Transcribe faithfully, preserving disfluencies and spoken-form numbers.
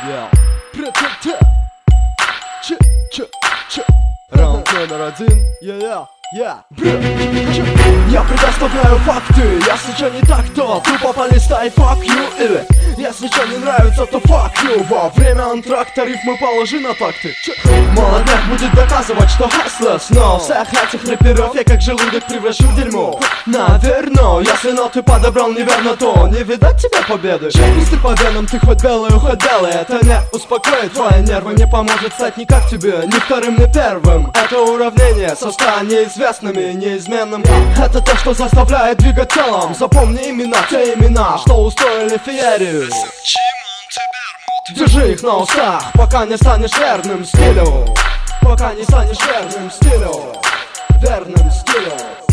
Yeah. Ч, ч, ч. Раунд номер один. Yeah, yeah, yeah. Я предоставляю факты. Если что не так, то тупо полистай fuck you. Или если что не нравится, то fuck you. Во время антракта рифмы положи на такты. Молодняк будет доказывать, что hustlers. Но всех этих рэперов я как желудок превращу в дерьмо. Наверно, если ноты подобрал неверно, то не видать тебе победы. Если по венам ты хоть белый, хоть белый, это не успокоит твои нервы. Не поможет стать ни как тебе, ни вторым, ни первым. Это уравнение со ста неизвестными, неизменным. Это то, что заставляет двигать телом. Запомни имена, те имена, что устроили феерию. Держи их на устах, пока не станешь верным стилю. Пока не станешь верным стилю. Верным стилю.